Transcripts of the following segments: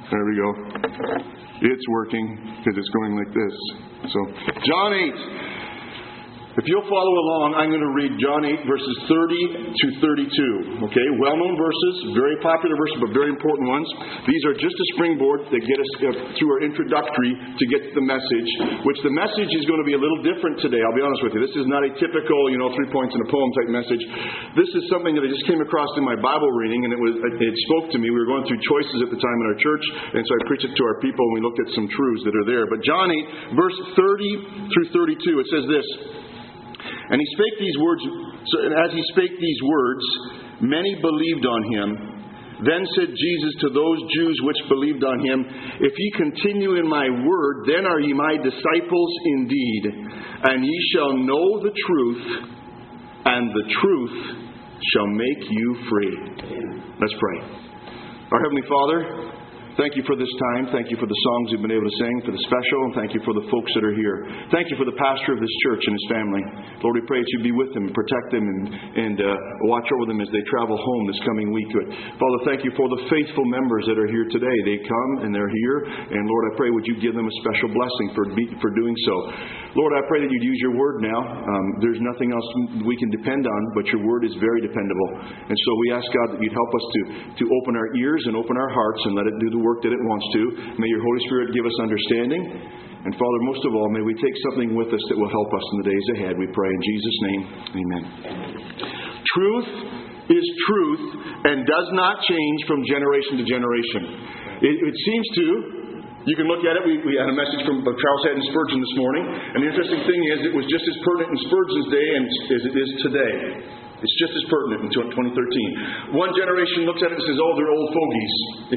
There we go. It's working because it's going like this. So, John 8. If you'll follow along, I'm going to read John 8 verses 30 to 32. Okay, well-known verses, very popular verses, but very important ones. These are just a springboard that get us through our introductory to get to the message, which the message is going to be a little different today. I'll be honest with you. This is not a typical, 3 points in a poem type message. This is something that I just came across in my Bible reading, and it spoke to me. We were going through choices at the time in our church, and so I preached it to our people, and we looked at some truths that are there. But John 8, verse 30 through 32, it says this. And he spake these words, and as he spake these words, many believed on him. Then said Jesus to those Jews which believed on him, If ye continue in my word, then are ye my disciples indeed, and ye shall know the truth, and the truth shall make you free. Let's pray. Our Heavenly Father, thank you for this time. Thank you for the songs we've been able to sing, for the special, and thank you for the folks that are here. Thank you for the pastor of this church and his family. Lord, we pray that you be with them, protect them, and watch over them as they travel home this coming week. Father, thank you for the faithful members that are here today. They come and they're here, and Lord, I pray would you give them a special blessing for doing so. Lord, I pray that you'd use your word now. There's nothing else we can depend on, but your word is very dependable. And so we ask God that you'd help us to open our ears and open our hearts and let it do the work that it wants to. May your Holy Spirit give us understanding. And Father, most of all, may we take something with us that will help us in the days ahead. We pray in Jesus' name. Amen. Truth is truth and does not change from generation to generation. It seems to. You can look at it. We had a message from Charles Haddon Spurgeon this morning. And the interesting thing is it was just as pertinent in Spurgeon's day as it is today. It's just as pertinent in 2013. One generation looks at it and says, oh, they're old fogies.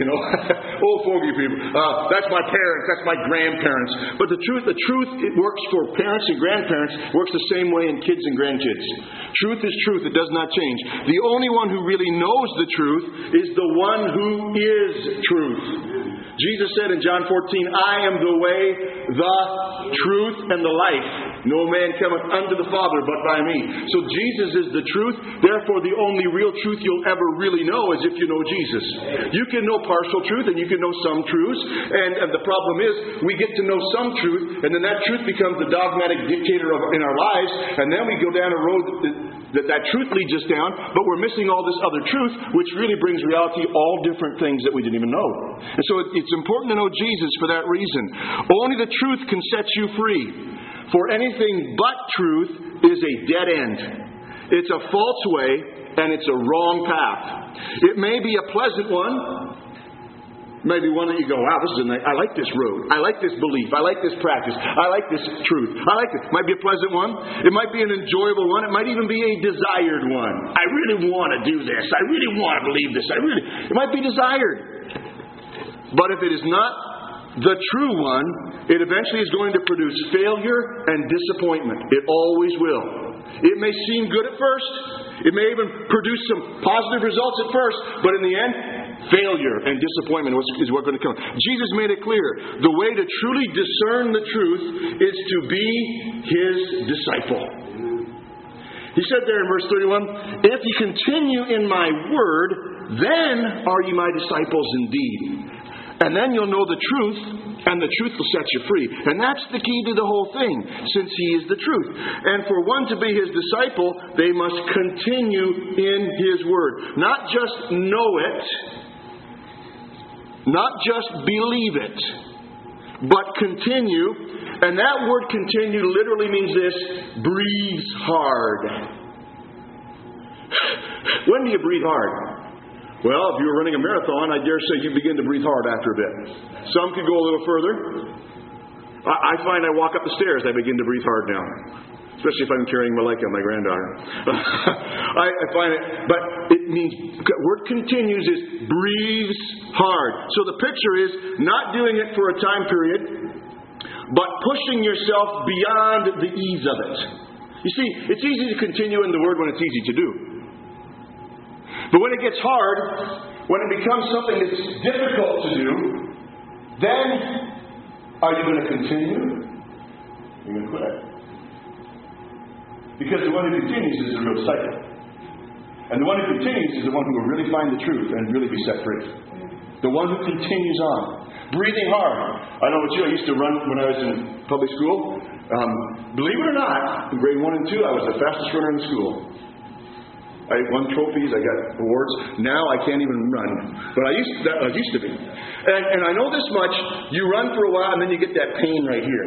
Old fogey people. That's my parents. That's my grandparents. But the truth, it works for parents and grandparents. It works the same way in kids and grandkids. Truth is truth. It does not change. The only one who really knows the truth is the one who is truth. Jesus said in John 14, I am the way, the truth, and the life. No man cometh unto the Father but by me. So Jesus is the truth. Therefore, the only real truth you'll ever really know is if you know Jesus. You can know partial truth and you can know some truths. And the problem is, we get to know some truth, and then that truth becomes the dogmatic dictator in our lives. And then we go down a road that truth leads us down, but we're missing all this other truth, which really brings reality all different things that we didn't even know. And so it's important to know Jesus for that reason. Only the truth can set you free. For anything but truth is a dead end. It's a false way, and it's a wrong path. It may be a pleasant one. Maybe one that you go, wow, I like this road. I like this belief. I like this practice. I like this truth. I like it. Might be a pleasant one. It might be an enjoyable one. It might even be a desired one. I really want to do this. I really want to believe this. It might be desired. But if it is not the true one, it eventually is going to produce failure and disappointment. It always will. It may seem good at first. It may even produce some positive results at first. But in the end, failure and disappointment is what's going to come. Jesus made it clear. The way to truly discern the truth is to be His disciple. He said there in verse 31, If ye continue in my word, then are ye my disciples indeed. And then you'll know the truth, and the truth will set you free. And that's the key to the whole thing, since He is the truth. And for one to be His disciple, they must continue in His word. Not just know it, not just believe it, but continue. And that word continue literally means this: breathes hard. When do you breathe hard? Well, if you were running a marathon, I dare say you begin to breathe hard after a bit. Some could go a little further. I find I walk up the stairs, I begin to breathe hard now. Especially if I'm carrying Malika, my granddaughter. I find it, but it means, the word continues is breathes hard. So the picture is not doing it for a time period, but pushing yourself beyond the ease of it. You see, it's easy to continue in the word when it's easy to do. But when it gets hard, when it becomes something that's difficult to do, then are you going to continue? You're going to quit. Because the one who continues is the real disciple. And the one who continues is the one who will really find the truth and really be set free. The one who continues on. Breathing hard. I know what I used to run when I was in public school. Believe it or not, in grade 1 and 2, I was the fastest runner in school. I won trophies, I got awards. Now I can't even run. But I used to be. And I know this much, you run for a while and then you get that pain right here.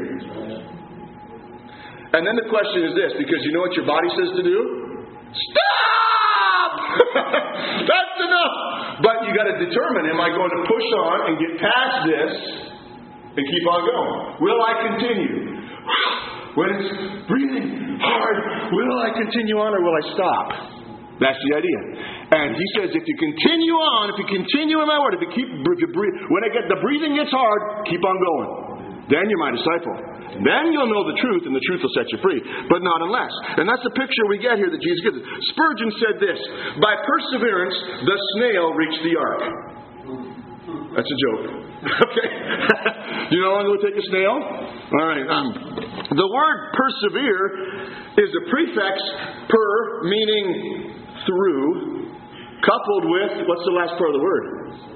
And then the question is this, because you know what your body says to do? Stop! That's enough! But you got to determine, am I going to push on and get past this and keep on going? Will I continue? When it's breathing hard, will I continue on or will I stop? That's the idea. And he says, if you continue on, if you continue in my word, if you breathe, when the breathing gets hard, keep on going. Then you're my disciple. Then you'll know the truth, and the truth will set you free. But not unless. And that's the picture we get here that Jesus gives us. Spurgeon said this, by perseverance, the snail reached the ark. That's a joke. Okay. You know how long it would take a snail? All right. The word persevere is a prefix, per, meaning through, coupled with, what's the last part of the word?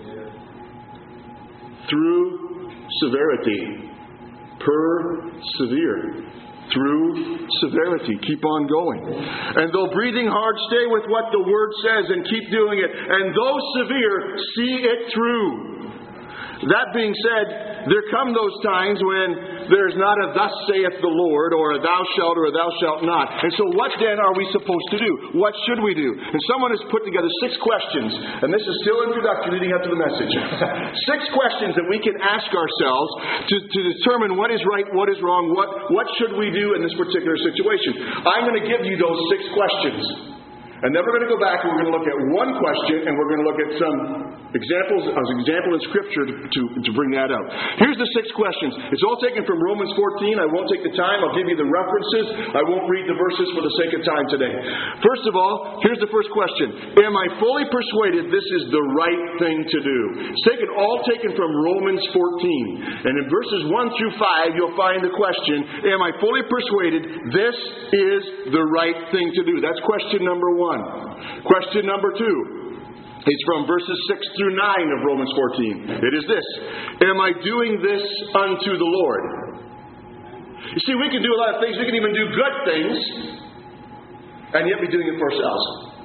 Through severity. Persevere. Through severity. Keep on going. And though breathing hard, stay with what the Word says and keep doing it. And though severe, see it through. That being said, there come those times when there's not a thus saith the Lord or a thou shalt or a thou shalt not. And so what then are we supposed to do? What should we do? And someone has put together 6 questions. And this is still introductory leading up to the message. 6 questions that we can ask ourselves to determine what is right, what is wrong, what should we do in this particular situation. I'm going to give you those 6 questions. And then we're going to go back and we're going to look at one question and we're going to look at some examples, as an example in Scripture to bring that out. Here's the 6 questions. It's all taken from Romans 14. I won't take the time. I'll give you the references. I won't read the verses for the sake of time today. First of all, here's the first question. Am I fully persuaded this is the right thing to do? It's all taken from Romans 14. And in verses 1 through 5, you'll find the question, am I fully persuaded this is the right thing to do? That's question number 1. Question number 2 is from verses 6 through 9 of Romans 14. It is this. Am I doing this unto the Lord? You see, we can do a lot of things. We can even do good things and yet be doing it for ourselves.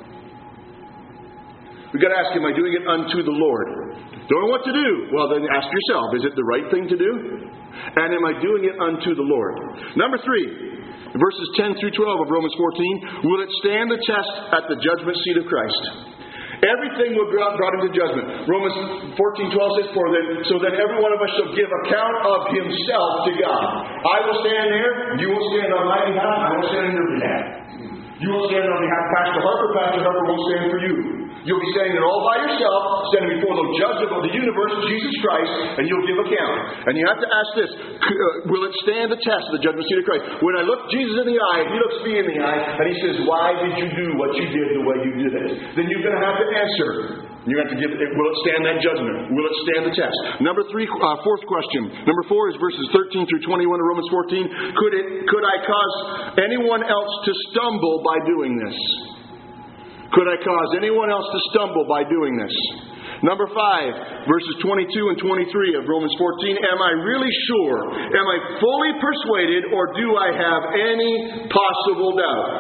We've got to ask, am I doing it unto the Lord? Don't know what to do. Well, then ask yourself, is it the right thing to do? And am I doing it unto the Lord? Number 3. Verses 10 through 12 of Romans 14. Will it stand the test at the judgment seat of Christ? Everything will be brought into judgment. Romans 14:12 says, so then every one of us shall give account of himself to God. I will stand there. You will stand on my behalf. I will stand on your behalf. You will stand on behalf of Pastor Harper. Pastor Harper will stand for you. You'll be standing there all by yourself, standing before the judge of the universe, Jesus Christ, and you'll give account. And you have to ask this, will it stand the test of the judgment seat of Christ? When I look Jesus in the eye, he looks me in the eye, and he says, why did you do what you did the way you did it? Then you're going to have to answer. You have to give it, will it stand that judgment? Will it stand the test? Fourth question. Number 4 is verses 13 through 21 of Romans 14. Could I cause anyone else to stumble by doing this? Could I cause anyone else to stumble by doing this? Number 5, verses 22 and 23 of Romans 14. Am I really sure? Am I fully persuaded, or do I have any possible doubt?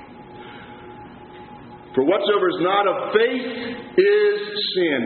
For whatsoever is not of faith is sin.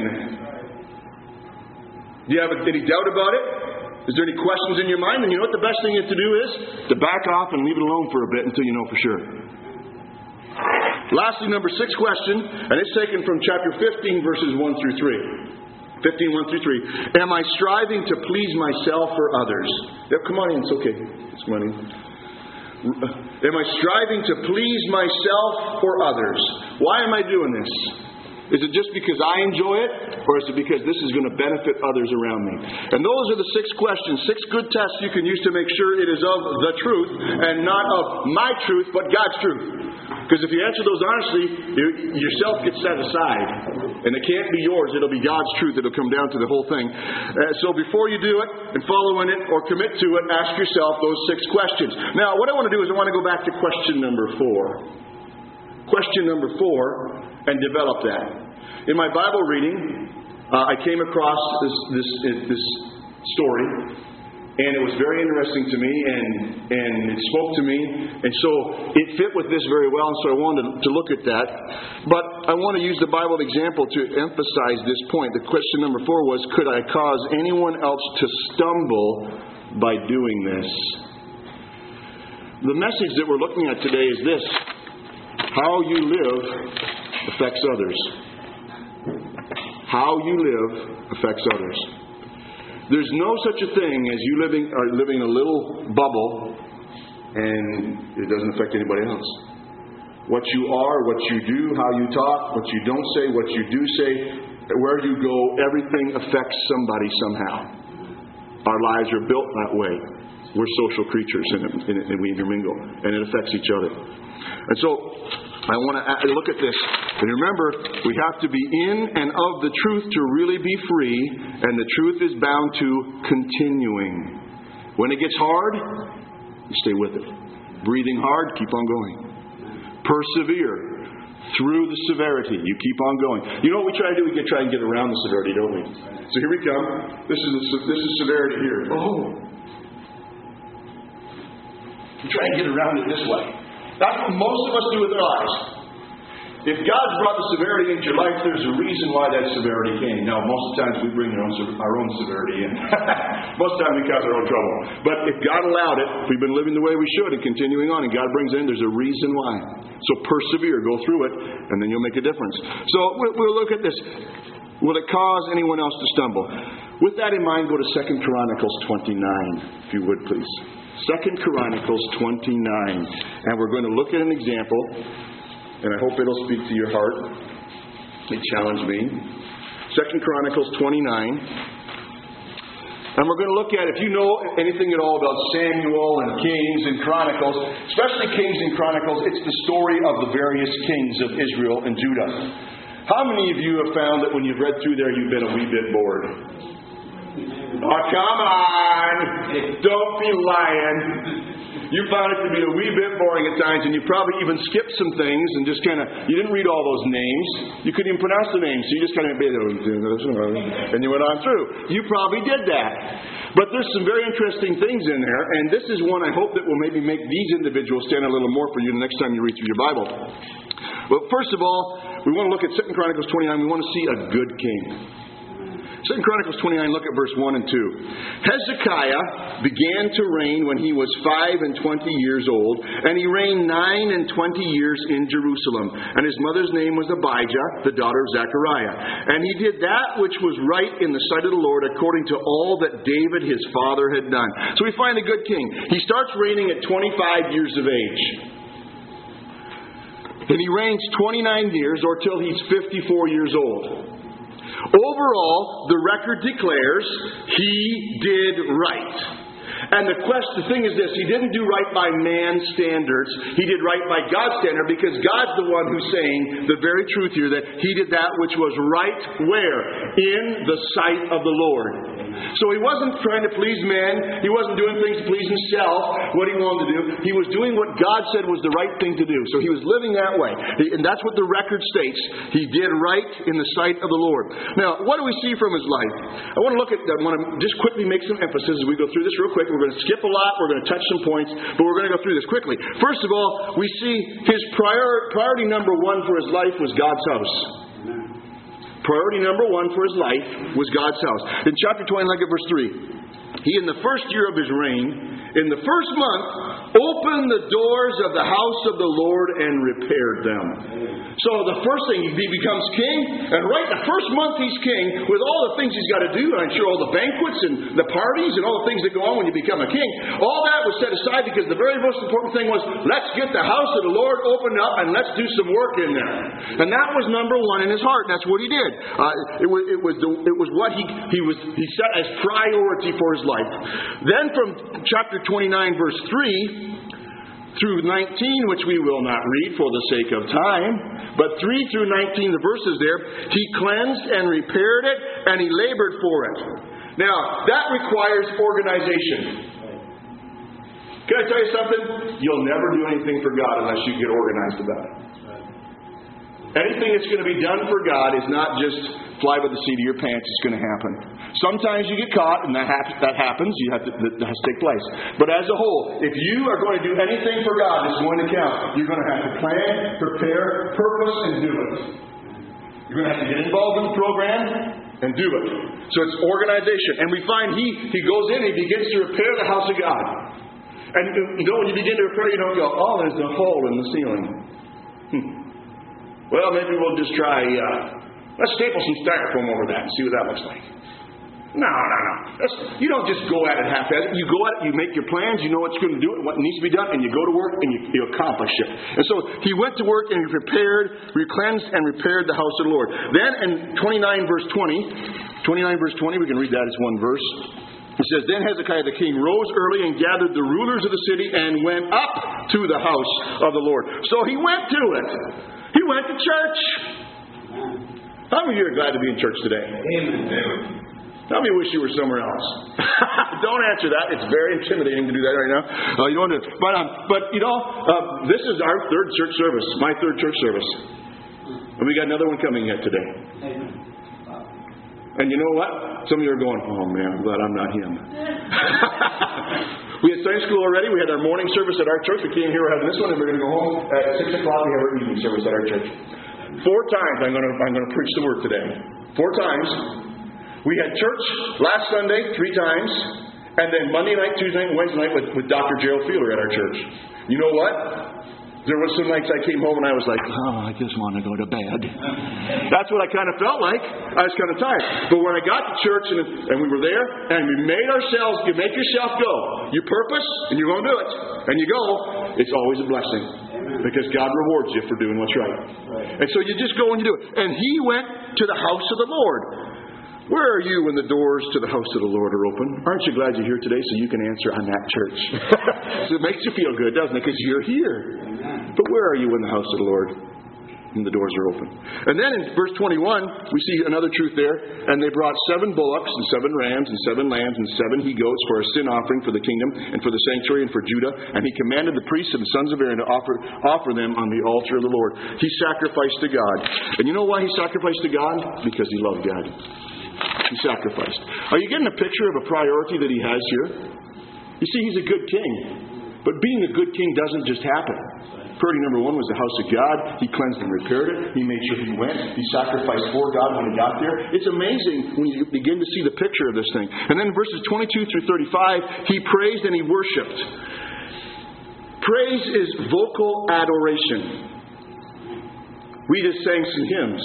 Do you have any doubt about it? Is there any questions in your mind? And you know what the best thing to do is? To back off and leave it alone for a bit until you know for sure. Lastly, number 6 question, and it's taken from chapter 15, verses 1 through 3. 15, 1 through 3. Am I striving to please myself or others? Yeah, come on in, it's okay. It's come on in. Am I striving to please myself or others? Why am I doing this? Is it just because I enjoy it? Or is it because this is going to benefit others around me? And those are the 6 questions, 6 good tests you can use to make sure it is of the truth and not of my truth, but God's truth. Because if you answer those honestly, yourself gets set aside. And it can't be yours. It'll be God's truth that'll come down to the whole thing. So before you do it and follow in it or commit to it, ask yourself those 6 questions. Now, what I want to do is I want to go back to question number 4. Question number 4, and develop that. In my Bible reading, I came across this story, and it was very interesting to me, and it spoke to me, and so it fit with this very well, and so I wanted to look at that. But I want to use the Bible example to emphasize this point. The question number 4 was, could I cause anyone else to stumble by doing this? The message that we're looking at today is this: how you live affects others. How you live affects others. There's no such a thing as you living in a little bubble and it doesn't affect anybody else. What you are, what you do, how you talk, what you don't say, what you do say, where you go, everything affects somebody somehow. Our lives are built that way. We're social creatures and we intermingle, and it affects each other. And so I want to look at this. And remember, we have to be in and of the truth to really be free, and the truth is bound to continuing. When it gets hard, you stay with it. Breathing hard, keep on going. Persevere through the severity. You keep on going. You know what we try to do? We try and get around the severity, don't we? So here we come. This is severity here. Oh. We try and get around it this way. That's what most of us do with our lives. If God's brought the severity into your life, there's a reason why that severity came. Now, most of the times we bring our own severity in. Most of the time we cause our own trouble. But if God allowed it, if we've been living the way we should and continuing on, and God brings it in, there's a reason why. So persevere, go through it, and then you'll make a difference. So we'll look at this. Will it cause anyone else to stumble? With that in mind, go to 2 Chronicles 29, if you would, please. 2 Chronicles 29. And we're going to look at an example, and I hope it'll speak to your heart. It challenged me. 2 Chronicles 29. And we're going to look at, if you know anything at all about Samuel and Kings and Chronicles, especially Kings and Chronicles, it's the story of the various kings of Israel and Judah. How many of you have found that when you've read through there, you've been a wee bit bored? Oh, come on! Don't be lying. You found it to be a wee bit boring at times, and you probably even skipped some things and just kind of, you didn't read all those names. You couldn't even pronounce the names, so you just kind of, and you went on through. You probably did that. But there's some very interesting things in there, and this is one I hope that will maybe make these individuals stand a little more for you the next time you read through your Bible. Well, first of all, we want to look at 2 Chronicles 29. We want to see a good king. 2 Chronicles 29, look at verse 1 and 2. Hezekiah began to reign when he was 25 years old, and he reigned 29 years in Jerusalem. And his mother's name was Abijah, the daughter of Zechariah. And he did that which was right in the sight of the Lord, according to all that David his father had done. So we find a good king. He starts reigning at 25 years of age. And he reigns 29 years, or till he's 54 years old. Overall, the record declares he did right. And the thing is this: he didn't do right by man's standards. He did right by God's standard, because God's the one who's saying the very truth here, that he did that which was right where? In the sight of the Lord. So he wasn't trying to please man. He wasn't doing things to please himself, what he wanted to do. He was doing what God said was the right thing to do. So he was living that way. And that's what the record states. He did right in the sight of the Lord. Now, what do we see from his life? I want to just quickly make some emphasis as we go through this real quick. We're going to skip a lot. We're going to touch some points. But we're going to go through this quickly. First of all, we see his priority number 1 for his life was God's house. Priority number 1 for his life was God's house. In chapter 20, look at verse 3. He, in the first year of his reign, in the first month, opened the doors of the house of the Lord and repaired them. So the first thing, he becomes king, and right the first month he's king, with all the things he's got to do, and I'm sure all the banquets and the parties and all the things that go on when you become a king, all that was set aside, because the very most important thing was, let's get the house of the Lord opened up and let's do some work in there. And that was number 1 in his heart, and that's what he did. It was what he set as priority for his life. Then from chapter 29, verse 3 through 19, which we will not read for the sake of time, but 3 through 19, the verses there, he cleansed and repaired it, and he labored for it. Now, that requires organization. Can I tell you something? You'll never do anything for God unless you get organized about it. Anything that's going to be done for God is not just fly by the seat of your pants. It's going to happen. Sometimes you get caught, and that happens. That has to take place. But as a whole, if you are going to do anything for God that's going to count, you're going to have to plan, prepare, purpose, and do it. You're going to have to get involved in the program and do it. So it's organization. And we find he goes in and he begins to repair the house of God. And when you begin to repair, you don't go, oh, there's a hole in the ceiling. Well, maybe we'll just try, let's staple some styrofoam over that and see what that looks like. No. You don't just go at it half-assed. You go at it, you make your plans, you know what's going to do it, what needs to be done, and you go to work and you accomplish it. And so he went to work and he cleansed and repaired the house of the Lord. Then in 29 verse 20, we can read that as one verse. It says, Then Hezekiah the king rose early and gathered the rulers of the city and went up to the house of the Lord. So he went to it. He went to church. How many of you are glad to be in church today? Amen. How many wish you were somewhere else? Don't answer that. It's very intimidating to do that right now. You don't want to. But this is our third church service. My third church service. And we got another one coming yet today. Amen. And you know what? Some of you are going, oh man, I'm glad I'm not him. We had Sunday school already. We had our morning service at our church. We came here, we're having this one, and we're going to go home at 6 o'clock. We have our evening service at our church. 4 times I'm going to preach the word today. 4 times. We had church last Sunday 3 times, and then Monday night, Tuesday night, and Wednesday night with Dr. Gerald Fielder at our church. You know what? There were some nights I came home and I was like, oh, I just want to go to bed. That's what I kind of felt like. I was kind of tired. But when I got to church and we were there and we made ourselves, you make yourself go. You purpose and you're going to do it. And you go, it's always a blessing. Because God rewards you for doing what's right. And so you just go and you do it. And he went to the house of the Lord. Where are you when the doors to the house of the Lord are open? Aren't you glad you're here today so you can answer I'm at church? So it makes you feel good, doesn't it? Because you're here. But where are you when the house of the Lord and the doors are open? And then in verse 21, we see another truth there. And they brought 7 bullocks and 7 rams and 7 lambs and 7 he-goats for a sin offering for the kingdom and for the sanctuary and for Judah. And he commanded the priests and the sons of Aaron to offer them on the altar of the Lord. He sacrificed to God. And you know why he sacrificed to God? Because he loved God. He sacrificed. Are you getting a picture of a priority that he has here? You see, he's a good king. But being a good king doesn't just happen. Priority number 1 was the house of God. He cleansed and repaired it. He made sure he went. He sacrificed for God when he got there. It's amazing when you begin to see the picture of this thing. And then in verses 22 through 35, he praised and he worshipped. Praise is vocal adoration. We just sang some hymns.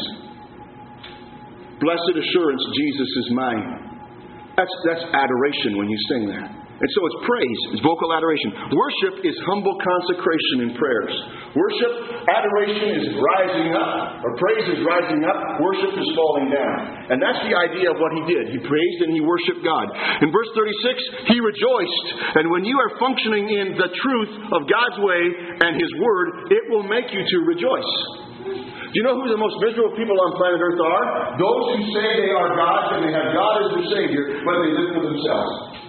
Blessed assurance, Jesus is mine. That's adoration when you sing that. And so it's praise. It's vocal adoration. Worship is humble consecration in prayers. Worship, adoration is rising up. Or praise is rising up. Worship is falling down. And that's the idea of what he did. He praised and he worshiped God. In verse 36, he rejoiced. And when you are functioning in the truth of God's way and his word, it will make you to rejoice. Do you know who the most miserable people on planet Earth are? Those who say they are gods and they have God as their Savior, but they live for themselves.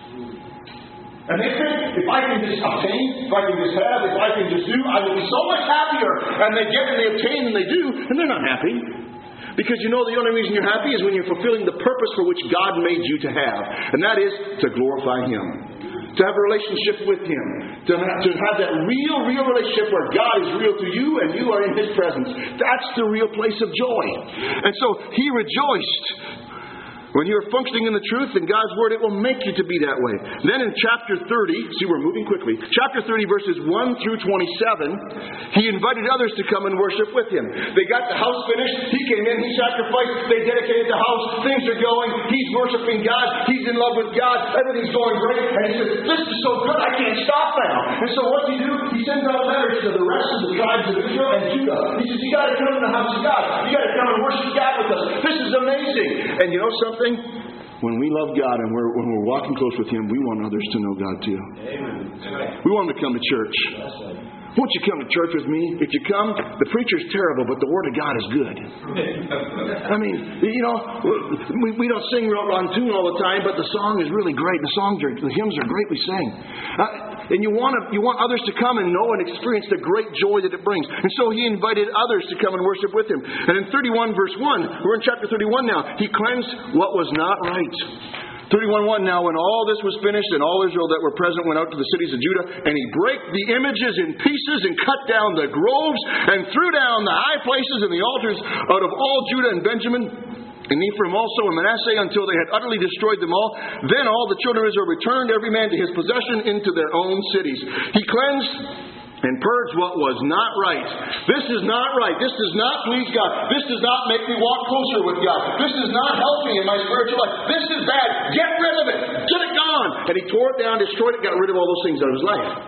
And they think, if I can just obtain, if I can just have, if I can just do, I will be so much happier. And they get and they obtain and they do, and they're not happy. Because you know the only reason you're happy is when you're fulfilling the purpose for which God made you to have. And that is to glorify Him. To have a relationship with Him. To have that real relationship where God is real to you and you are in His presence. That's the real place of joy. And so He rejoiced. When you are functioning in the truth and God's Word, it will make you to be that way. Then in chapter 30, see we're moving quickly, chapter 30 verses 1 through 27, he invited others to come and worship with him. They got the house finished, he came in, he sacrificed, they dedicated the house, things are going, he's worshiping God, he's in love with God, everything's going great, and he says, this is so good, I can't stop now. And so what does he do? He sends out letters to the rest of the tribes of Israel and Judah. He says, you got to come to the house of God. You got to come and worship God with us. This is amazing. And you know something? When we love God and when we're walking close with Him, we want others to know God too. Amen. We want them to come to church. Won't you come to church with me? If you come, the preacher's terrible, but the Word of God is good. I mean, you know, we don't sing on tune all the time, but the song is really great. The hymns are great we sing. And you want others to come and know and experience the great joy that it brings. And so he invited others to come and worship with him. And in 31 verse 1, we're in chapter 31 now, he cleansed what was not right. 31:1, now when all this was finished and all Israel that were present went out to the cities of Judah, and he brake the images in pieces and cut down the groves and threw down the high places and the altars out of all Judah and Benjamin and Ephraim also and Manasseh until they had utterly destroyed them all. Then all the children of Israel returned every man to his possession into their own cities. He cleansed and purge what was not right. This is not right. This does not please God. This does not make me walk closer with God. This does not help me in my spiritual life. This is bad. Get rid of it. Get it gone. And he tore it down, destroyed it, got rid of all those things out of his life.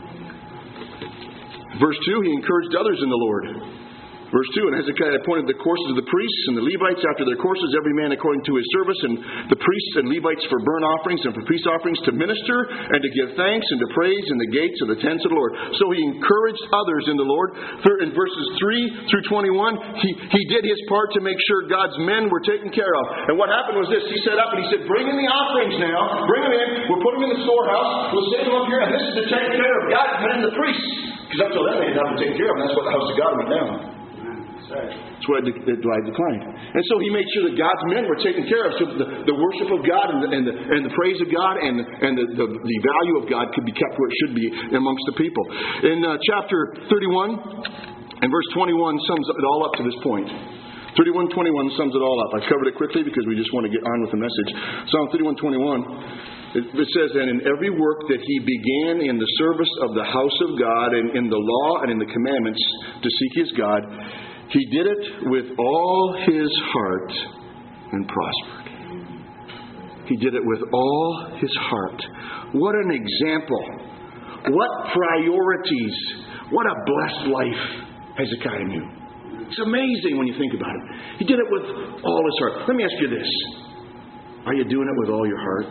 Verse 2, he encouraged others in the Lord. Verse 2, and Hezekiah appointed the courses of the priests and the Levites after their courses, every man according to his service, and the priests and Levites for burnt offerings and for peace offerings, to minister and to give thanks and to praise in the gates of the tents of the Lord. So he encouraged others in the Lord. In verses 3 through 21, he did his part to make sure God's men were taken care of. And what happened was this, he set up and he said, bring in the offerings now, bring them in, we'll put them in the storehouse, we'll save them up here, and this is to take care of God's men and the priests. Because up till then they had nothing to take care of, and that's what the house of God went down. That's why it declined. And so he made sure that God's men were taken care of, so the worship of God and the praise of God and the value of God could be kept where it should be amongst the people. In chapter 31 and verse 21 sums it all up to this point. 31:21 sums it all up. I've covered it quickly because we just want to get on with the message. Psalm 31:21. It says, and in every work that he began in the service of the house of God and in the law and in the commandments to seek his God, he did it with all his heart and prospered. He did it with all his heart. What an example. What priorities. What a blessed life Hezekiah knew. It's amazing when you think about it. He did it with all his heart. Let me ask you this. Are you doing it with all your heart?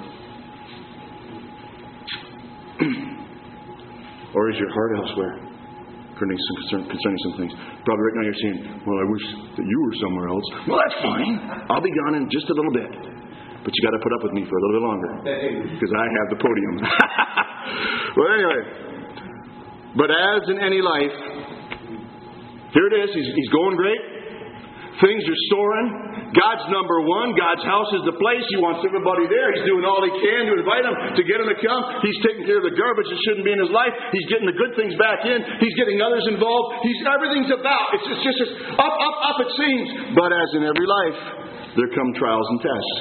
Or is your heart elsewhere? Concerning some things. Probably right now you're saying, well, I wish that you were somewhere else. Well, that's fine. I'll be gone in just a little bit. But you got to put up with me for a little bit longer. Because I have the podium. Well, anyway. But as in any life, here it is. He's going great. Things are soaring. God's number one. God's house is the place. He wants everybody there. He's doing all he can to invite them, to get them to come. He's taking care of the garbage that shouldn't be in his life. He's getting the good things back in. He's getting others involved. Everything's about. It's just up it seems. But as in every life, there come trials and tests.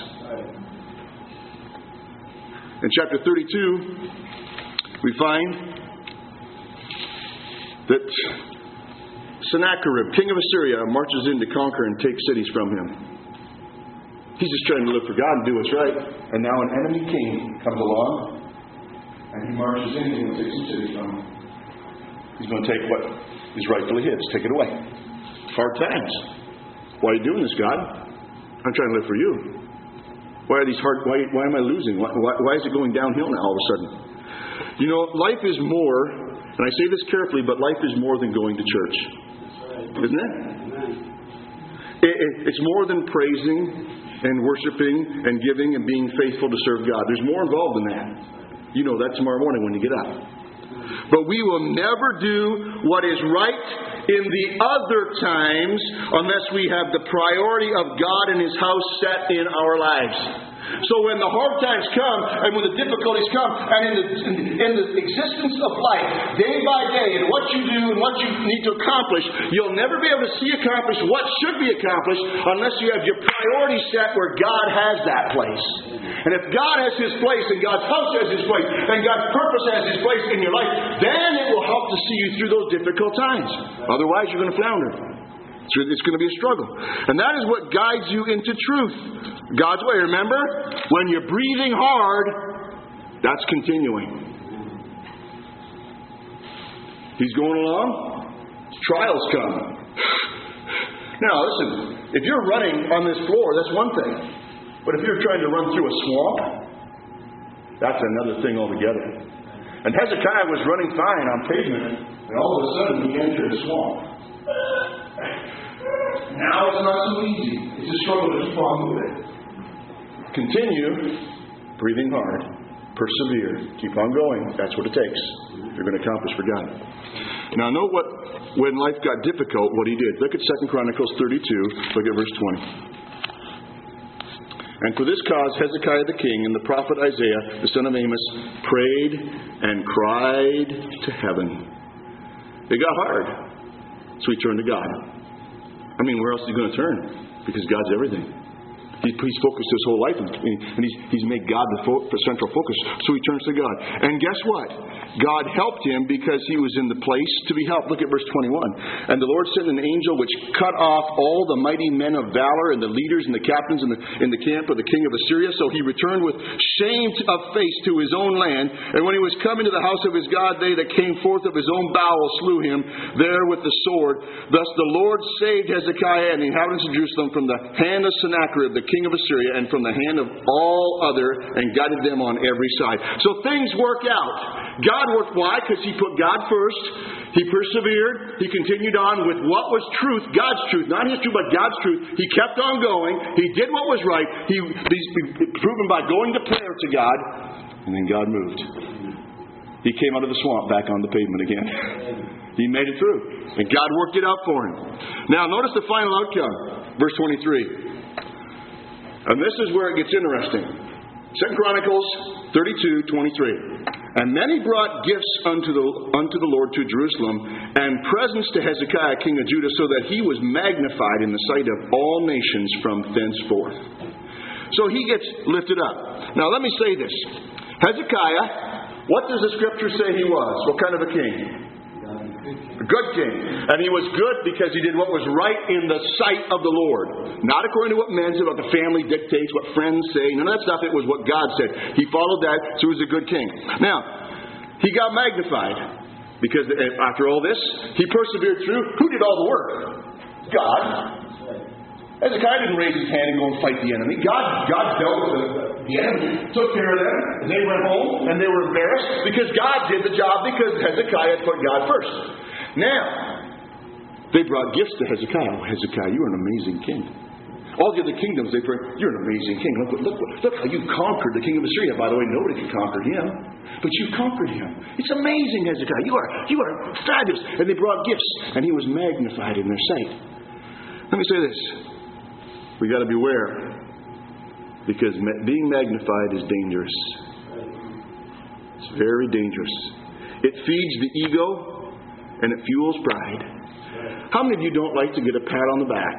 In chapter 32, we find that Sennacherib, king of Assyria, marches in to conquer and take cities from him. He's just trying to live for God and do what's right. And now an enemy king comes along and he marches in and he's going to take some cities from him. He's going to take what is rightfully his, take it away. Hard times. Why are you doing this, God? I'm trying to live for you. Why are these hard? Why am I losing? Why is it going downhill now all of a sudden? You know, life is more, and I say this carefully, but life is more than going to church. Isn't it? It's more than praising and worshiping and giving and being faithful to serve God. There's more involved in that. You know that tomorrow morning when you get up. But we will never do what is right in the other times unless we have the priority of God and His house set in our lives. So when the hard times come and when the difficulties come and in the existence of life, day by day, and what you do and what you need to accomplish, you'll never be able to see accomplished what should be accomplished unless you have your priorities set where God has that place. And if God has His place and God's house has His place and God's purpose has His place in your life, then it will help to see you through those difficult times. Otherwise, you're going to flounder. It's going to be a struggle. And that is what guides you into truth. God's way. Remember, when you're breathing hard, that's continuing. He's going along. Trials come. Now, listen. If you're running on this floor, that's one thing. But if you're trying to run through a swamp, that's another thing altogether. And Hezekiah was running fine on pavement, and all of a sudden he entered a swamp. Now it's not so easy. It's a struggle to keep on moving. Continue breathing hard. Persevere. Keep on going. That's what it takes. You're going to accomplish for God. Now, note when life got difficult, what he did. Look at 2 Chronicles 32. Look at verse 20. And for this cause Hezekiah the king and the prophet Isaiah, the son of Amos, prayed and cried to heaven. It got hard. So he turned to God. I mean, where else is he going to turn? Because God's everything. He's focused his whole life, and he's made God the central focus. So he turns to God. And guess what? God helped him because he was in the place to be helped. Look at verse 21. And the Lord sent an angel which cut off all the mighty men of valor and the leaders and the captains in the camp of the king of Assyria. So he returned with shame of face to his own land. And when he was coming to the house of his God, they that came forth of his own bowels slew him there with the sword. Thus the Lord saved Hezekiah and the inhabitants of Jerusalem from the hand of Sennacherib, the king of Assyria, and from the hand of all other, and guided them on every side. So things work out. God worked. Why? Because he put God first. He persevered. He continued on with what was truth, God's truth. Not his truth, but God's truth. He kept on going. He did what was right. He's proven by going to prayer to God. And then God moved. He came out of the swamp back on the pavement again. He made it through. And God worked it out for him. Now notice the final outcome. Verse 23. And this is where it gets interesting. 2 Chronicles 32:23. And many brought gifts unto the Lord to Jerusalem, and presents to Hezekiah king of Judah, so that he was magnified in the sight of all nations from thenceforth. So he gets lifted up. Now let me say this. Hezekiah, what does the scripture say he was? What kind of a king? A good king. And he was good because he did what was right in the sight of the Lord. Not according to what men say, what the family dictates, what friends say. None of that stuff. It was what God said. He followed that, so he was a good king. Now, he got magnified because after all this, he persevered through. Who did all the work? God. Hezekiah didn't raise his hand and go and fight the enemy. God dealt with the enemy, took care of them, and they went home, and they were embarrassed because God did the job because Hezekiah put God first. Now, they brought gifts to Hezekiah. Oh, Hezekiah, you're an amazing king. All the other kingdoms, they bring, you're an amazing king. Look how you conquered the king of Assyria. By the way, nobody could conquer him, but you conquered him. It's amazing, Hezekiah. You are fabulous. And they brought gifts, and he was magnified in their sight. Let me say this. We got to beware, because being magnified is dangerous. It's very dangerous. It feeds the ego and it fuels pride. How many of you don't like to get a pat on the back?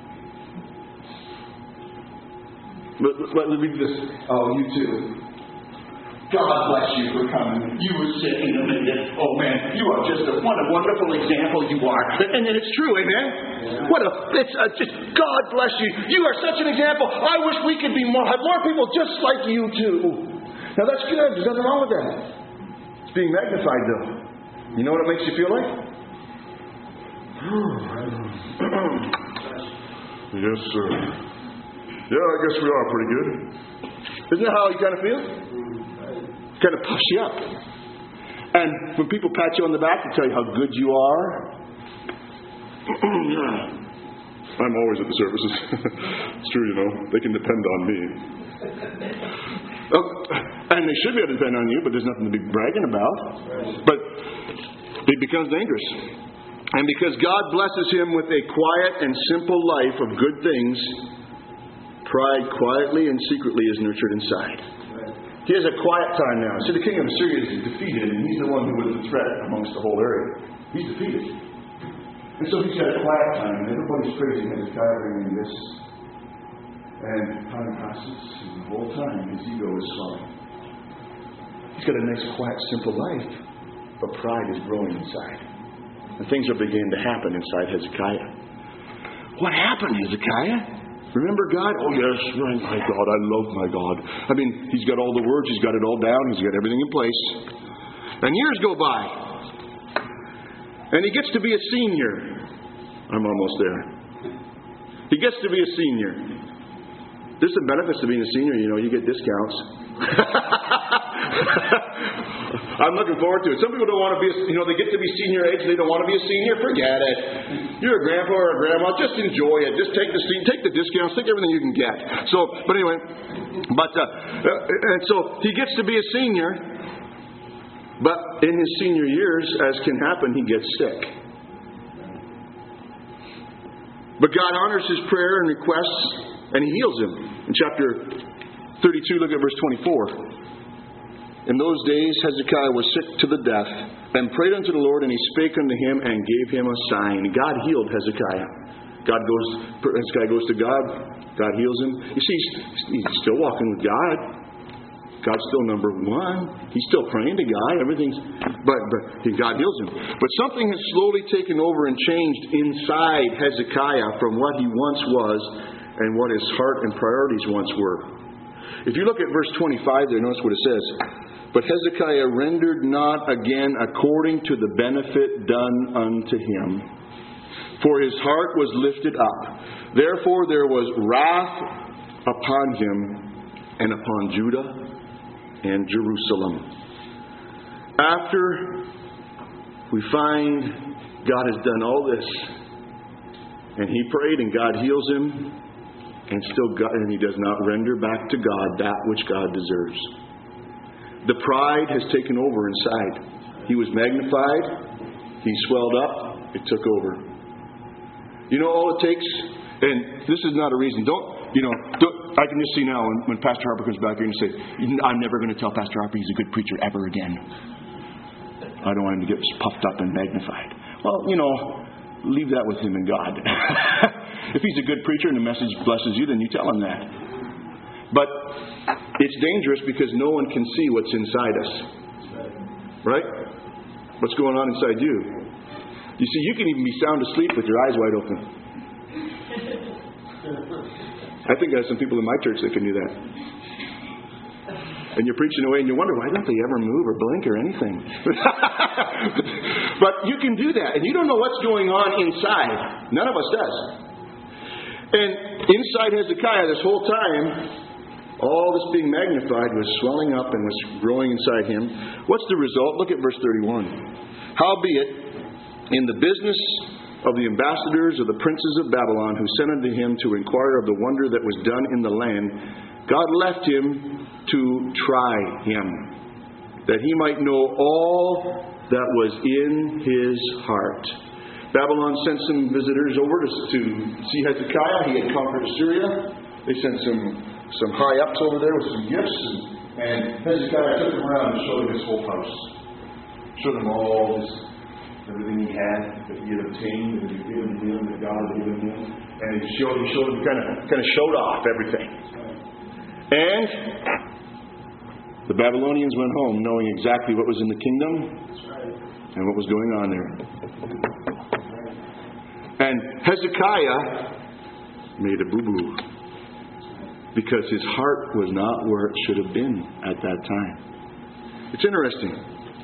Let me read this. Oh, you too. God bless you for coming. You were sick in a minute. Oh man, you are just what a wonderful example you are. And it's true, amen? Yeah. Just God bless you. You are such an example. I wish we could have more people just like you too. Now that's good. There's nothing wrong with that. It's being magnified though. You know what it makes you feel like? Yes, sir. Yeah, I guess we are pretty good. Isn't that how you kind of feel? Kind of puffs you up. And when people pat you on the back to tell you how good you are, I'm always at the services. It's true, you know. They can depend on me. And they should be able to depend on you, but there's nothing to be bragging about. But it becomes dangerous. And because God blesses him with a quiet and simple life of good things, pride quietly and secretly is nurtured inside. He has a quiet time now. See, the king of Assyria is defeated, and he's the one who was the threat amongst the whole area. He's defeated. And so he's got a quiet time, and everybody's praising Hezekiah bringing this. And time passes, and the whole time his ego is swelling. He's got a nice, quiet, simple life, but pride is growing inside. And things are beginning to happen inside Hezekiah. What happened, Hezekiah? Remember God? Oh, yes, my God, I love my God. I mean, he's got all the words, he's got it all down, he's got everything in place. And years go by. And he gets to be a senior. I'm almost there. He gets to be a senior. There's some benefits to being a senior, you know, you get discounts. I'm looking forward to it. Some people don't want to be, they get to be senior age, they don't want to be a senior. Forget it. You're a grandpa or a grandma. Just enjoy it. Just take the discounts, take everything you can get. So, but anyway, and so he gets to be a senior, but in his senior years, as can happen, he gets sick. But God honors his prayer and requests, and he heals him. In chapter 32, look at verse 24. In those days Hezekiah was sick to the death, and prayed unto the Lord, and he spake unto him, and gave him a sign. God healed Hezekiah. Hezekiah goes to God. God heals him. You see, he's still walking with God. God's still number one. He's still praying to God. But God heals him. But something has slowly taken over and changed inside Hezekiah from what he once was and what his heart and priorities once were. If you look at verse 25 there, notice what it says. But Hezekiah rendered not again according to the benefit done unto him, for his heart was lifted up. Therefore there was wrath upon him and upon Judah and Jerusalem. After we find God has done all this, and he prayed and God heals him, and he does not render back to God that which God deserves. The pride has taken over inside. He was magnified. He swelled up. It took over. You know all it takes? And this is not a reason. I can just see now when Pastor Harper comes back here and say, I'm never going to tell Pastor Harper he's a good preacher ever again. I don't want him to get puffed up and magnified. Well, leave that with him and God. If he's a good preacher and the message blesses you, then you tell him that. But it's dangerous because no one can see what's inside us. Right? What's going on inside you? You see, you can even be sound asleep with your eyes wide open. I think there's some people in my church that can do that. And you're preaching away and you wonder, why don't they ever move or blink or anything? But you can do that. And you don't know what's going on inside. None of us does. And inside Hezekiah this whole time, all this being magnified was swelling up and was growing inside him. What's the result? Look at verse 31. Howbeit, in the business of the ambassadors of the princes of Babylon, who sent unto him to inquire of the wonder that was done in the land, God left him to try him, that he might know all that was in his heart. Babylon sent some visitors over to see Hezekiah. He had conquered Assyria. They sent some high-ups over there with some gifts. And Hezekiah took them around and showed them his whole house. Showed them everything he had, that he had obtained, that he had given him, that God had given him. And he showed them, kind of showed off everything. And the Babylonians went home knowing exactly what was in the kingdom and what was going on there. And Hezekiah made a boo-boo because his heart was not where it should have been at that time. It's interesting.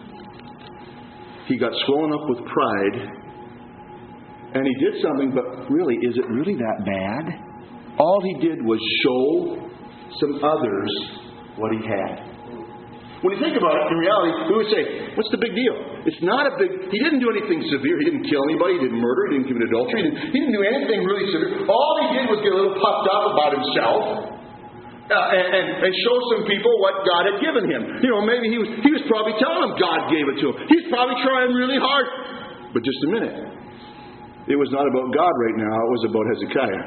He got swollen up with pride, and he did something, but really, is it really that bad? All he did was show some others what he had. When you think about it, in reality, we would say, what's the big deal? It's not a big... He didn't do anything severe. He didn't kill anybody. He didn't murder. He didn't commit adultery. He didn't do anything really severe. All he did was get a little puffed up about himself and show some people what God had given him. Maybe he was probably telling them God gave it to him. He's probably trying really hard. But just a minute. It was not about God right now. It was about Hezekiah.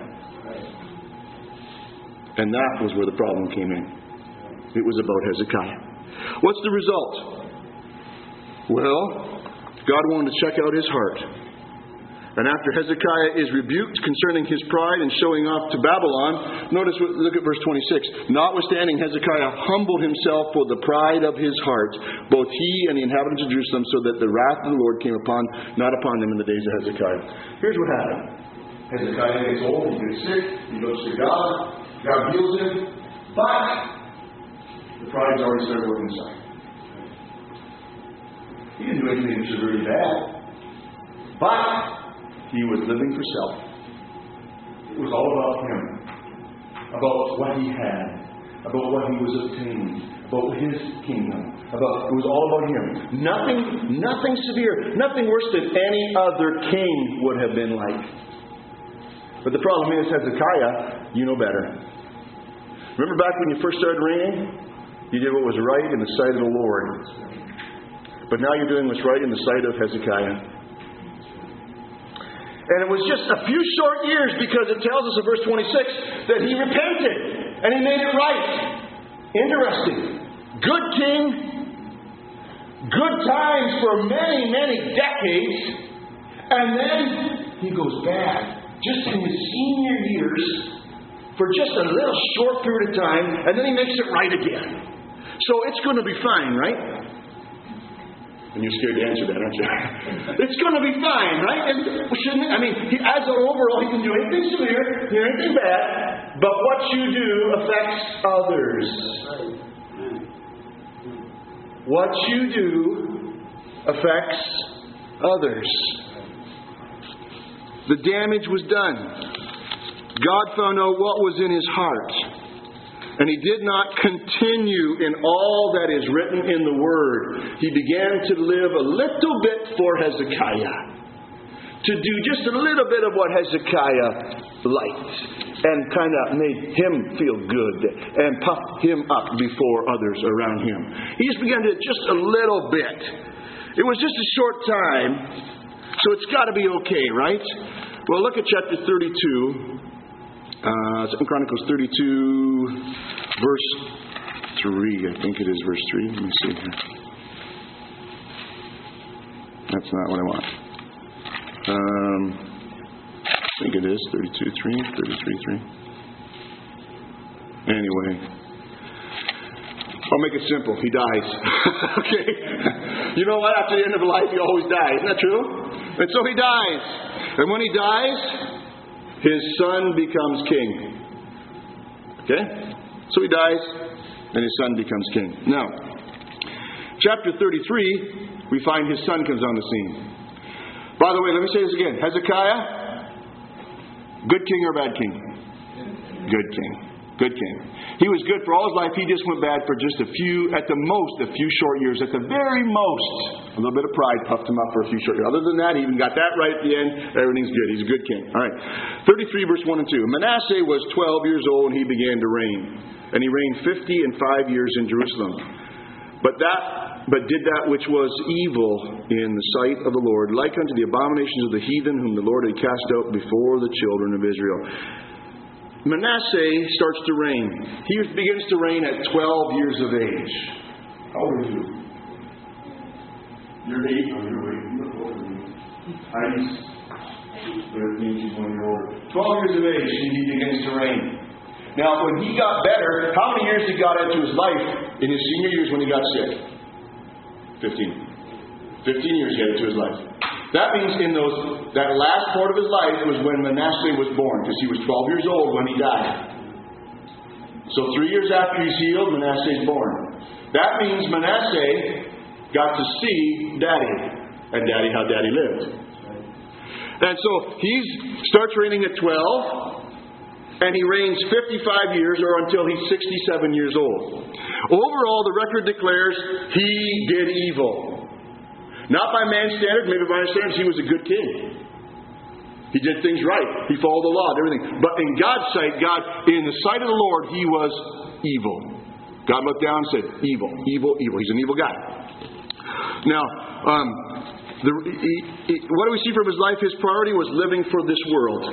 And that was where the problem came in. It was about Hezekiah. What's the result? Well, God wanted to check out his heart. And after Hezekiah is rebuked concerning his pride and showing off to Babylon, look at verse 26. Notwithstanding, Hezekiah humbled himself for the pride of his heart, both he and the inhabitants of Jerusalem, so that the wrath of the Lord came not upon them in the days of Hezekiah. Here's what happened. Hezekiah gets old, he gets sick, he goes to God. God heals him, but the pride's already started working inside. He didn't do anything that was really bad. But he was living for self. It was all about him. About what he had. About what he was obtaining. about His kingdom. It was all about Him. Nothing severe. Nothing worse than any other king would have been like. But the problem is, Hezekiah, you know better. Remember back when you first started reigning? You did what was right in the sight of the Lord. But now you're doing what's right in the sight of Hezekiah. And it was just a few short years, because it tells us in verse 26 that he repented and he made it right. Interesting. Good king, good times for many, many decades, and then he goes bad just in his senior years for just a little short period of time, and then he makes it right again. So it's going to be fine, right? And you're scared to answer that, aren't you? It's going to be fine, right? And shouldn't it? I mean, as an overall, he can do anything severe, do anything bad, but what you do affects others. What you do affects others. The damage was done. God found out what was in his heart. And he did not continue in all that is written in the Word. He began to live a little bit for Hezekiah. To do just a little bit of what Hezekiah liked. And kind of made him feel good. And puffed him up before others around him. He just began to just a little bit. It was just a short time. So it's got to be okay, right? Well, look at chapter 32. 2 Chronicles 32, verse 3. I think it is verse 3. Let me see here. That's not what I want. I think it is 32, 3, 33, 3. Anyway. I'll make it simple. He dies. Okay? You know what? After the end of life, you always die. Isn't that true? And so he dies. And when he dies, his son becomes king. Okay? So he dies, and his son becomes king. Now, chapter 33, we find his son comes on the scene. By the way, let me say this again. Hezekiah, good king or bad king? Good king. Good king. He was good for all his life. He just went bad for just a few short years. At the very most, a little bit of pride puffed him up for a few short years. Other than that, he even got that right at the end. Everything's good. He's a good king. All right. 33 verse 1 and 2. Manasseh was 12 years old and he began to reign. And he reigned 55 years in Jerusalem. But did that which was evil in the sight of the Lord, like unto the abominations of the heathen whom the Lord had cast out before the children of Israel. Manasseh starts to reign. He begins to reign at 12 years of age. How old are you? You're 8. Oh, you're 8. You're older than me. Heidi's 13. She's 1 year older. 12 years of age, he begins to reign. Now, when he got better, how many years he got into his life in his senior years when he got sick? 15. 15 years he had into his life. That means in that last part of his life was when Manasseh was born, because he was 12 years old when he died. So 3 years after he's healed, Manasseh is born. That means Manasseh got to see Daddy, and how Daddy lived. And so he starts reigning at 12, and he reigns 55 years, or until he's 67 years old. Overall, the record declares he did evil. Not by man's standards, maybe by man's standards, he was a good king. He did things right. He followed the law and everything. But in God's sight, in the sight of the Lord, he was evil. God looked down and said, evil, evil, evil. He's an evil guy. Now, what do we see from his life? His priority was living for this world